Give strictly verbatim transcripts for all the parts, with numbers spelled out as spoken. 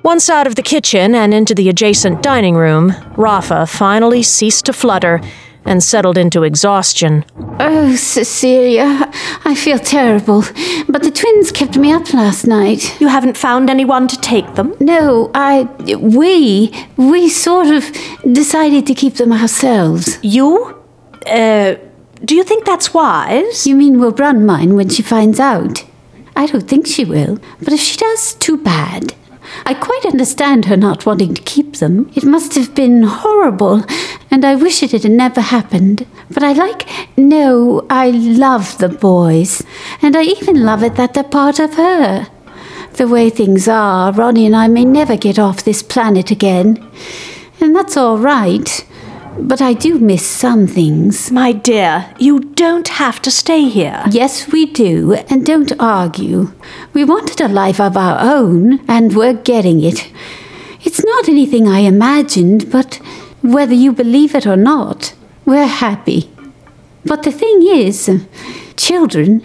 Once out of the kitchen and into the adjacent dining room, Rafa finally ceased to flutter and settled into exhaustion. Oh, Cecilia, I feel terrible, but the twins kept me up last night. You haven't found anyone to take them? No, I... we... we sort of decided to keep them ourselves. You? Uh, do you think that's wise? You mean we'll run mine when she finds out? I don't think she will, but if she does, too bad. I quite understand her not wanting to keep them. It must have been horrible, and I wish it had never happened. But I like, no, I love the boys, and I even love it that they're part of her. The way things are, Ronnie and I may never get off this planet again, and that's all right. But I do miss some things. My dear, you don't have to stay here. Yes, we do, and don't argue. We wanted a life of our own, and we're getting it. It's not anything I imagined, but whether you believe it or not, we're happy. But the thing is, children,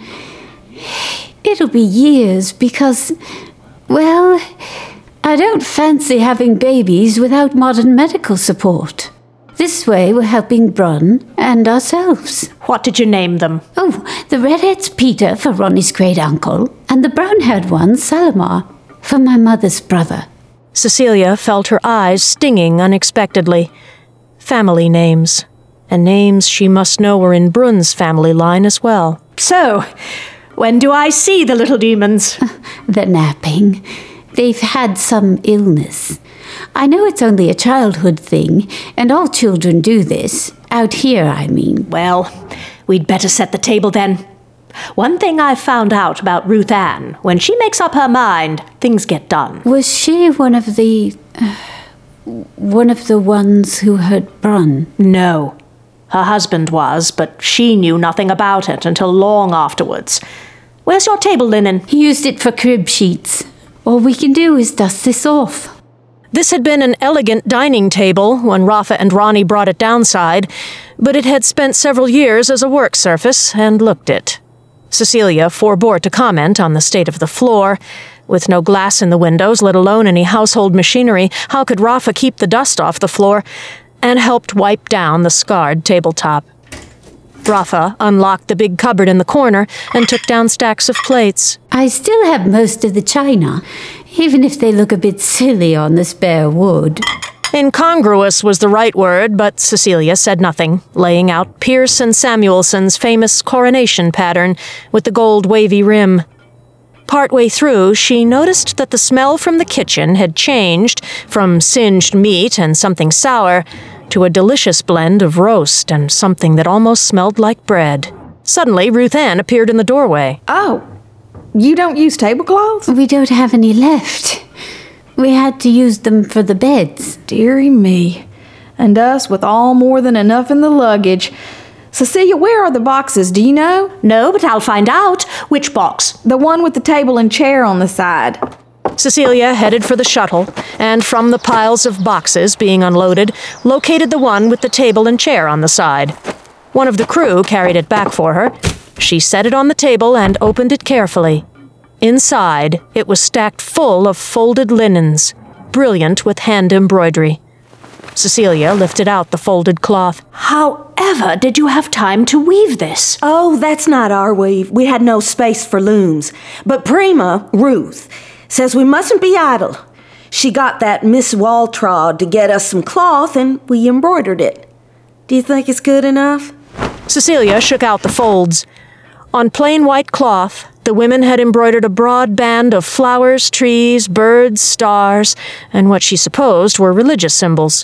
it'll be years because, well, I don't fancy having babies without modern medical support. This way we're helping Brun and ourselves. What did you name them? Oh, the redhead's Peter for Ronnie's great-uncle, and the brown-haired one, Salamar, for my mother's brother. Cecilia felt her eyes stinging unexpectedly. Family names, and names she must know were in Brun's family line as well. So, when do I see the little demons? They're napping. They've had some illness. I know it's only a childhood thing, and all children do this. Out here, I mean. Well, we'd better set the table then. One thing I've found out about Ruth Ann, when she makes up her mind, things get done. Was she one of the... Uh, one of the ones who hurt Brun? No. Her husband was, but she knew nothing about it until long afterwards. Where's your table linen? He used it for crib sheets. All we can do is dust this off. This had been an elegant dining table when Rafa and Ronnie brought it downside, but it had spent several years as a work surface and looked it. Cecilia forbore to comment on the state of the floor. With no glass in the windows, let alone any household machinery, how could Rafa keep the dust off the floor? And helped wipe down the scarred tabletop. Rafa unlocked the big cupboard in the corner and took down stacks of plates. I still have most of the china, even if they look a bit silly on the spare wood. Incongruous was the right word, but Cecilia said nothing, laying out Pierce and Samuelson's famous coronation pattern with the gold wavy rim. Partway through, she noticed that the smell from the kitchen had changed from singed meat and something sour to a delicious blend of roast and something that almost smelled like bread. Suddenly, Ruth Ann appeared in the doorway. Oh, you don't use tablecloths? We don't have any left. We had to use them for the beds. Dearie me. And us with all more than enough in the luggage. Cecilia, where are the boxes, do you know? No, but I'll find out. Which box? The one with the table and chair on the side. Cecilia headed for the shuttle, and from the piles of boxes being unloaded, located the one with the table and chair on the side. One of the crew carried it back for her. She set it on the table and opened it carefully. Inside, it was stacked full of folded linens, brilliant with hand embroidery. Cecilia lifted out the folded cloth. However did you have time to weave this? Oh, that's not our weave. We had no space for looms. But Prima, Ruth, says we mustn't be idle. She got that Miss Waltraud to get us some cloth, and we embroidered it. Do you think it's good enough? Cecilia shook out the folds. On plain white cloth, the women had embroidered a broad band of flowers, trees, birds, stars, and what she supposed were religious symbols.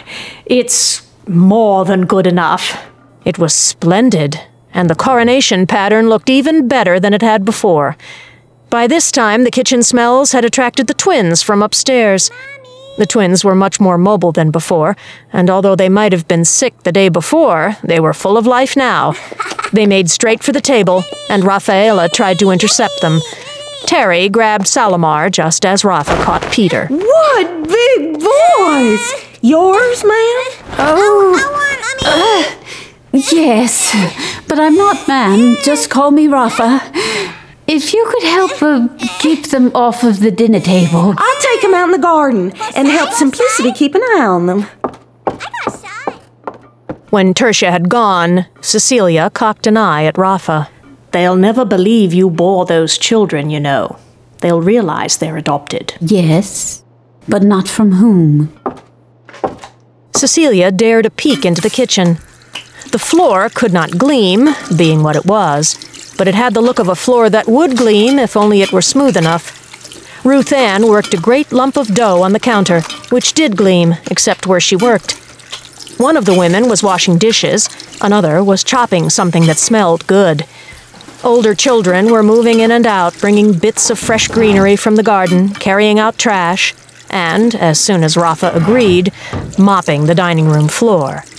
It's more than good enough. It was splendid, and the coronation pattern looked even better than it had before. By this time, the kitchen smells had attracted the twins from upstairs. The twins were much more mobile than before, and although they might have been sick the day before, they were full of life now. They made straight for the table, and Rafaela tried to intercept them. Terry grabbed Salamar just as Rafa caught Peter. What big boys! Yours, ma'am? Oh, uh, yes, but I'm not ma'am. Just call me Rafa. If you could help uh, keep them off of the dinner table. I'll take them out in the garden and help Simplicity keep an eye on them. When Tertia had gone, Cecilia cocked an eye at Rafa. They'll never believe you bore those children, you know. They'll realize they're adopted. Yes, but not from whom? Cecilia dared a peek into the kitchen. The floor could not gleam, being what it was, but it had the look of a floor that would gleam if only it were smooth enough. Ruth Ann worked a great lump of dough on the counter, which did gleam, except where she worked. One of the women was washing dishes, another was chopping something that smelled good. Older children were moving in and out, bringing bits of fresh greenery from the garden, carrying out trash, and, as soon as Rafa agreed, mopping the dining room floor.